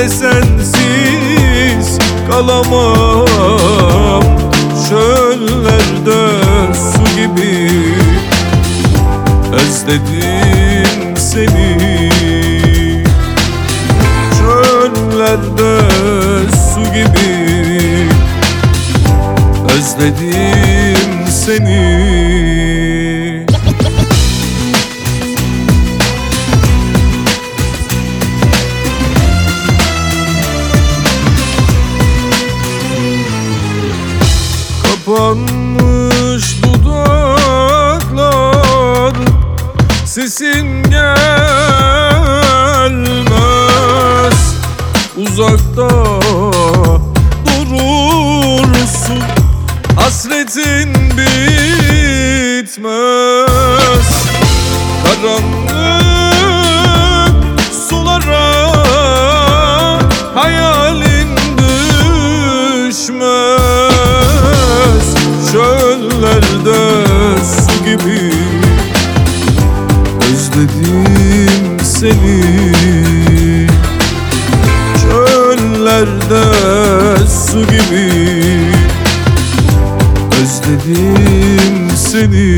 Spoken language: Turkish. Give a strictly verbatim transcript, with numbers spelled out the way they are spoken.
de sensiz kalamam. Çöllerde su gibi özledim seni. Çöllerde su gibi özledim seni. Kapanmış dudaklar, sesin gelmez. Uzakta durursun, hasretin bitmez. Karanlık sulara hayalin düşmez. Çöllerde su gibi özledim seni. Çöllerde su gibi özledim seni.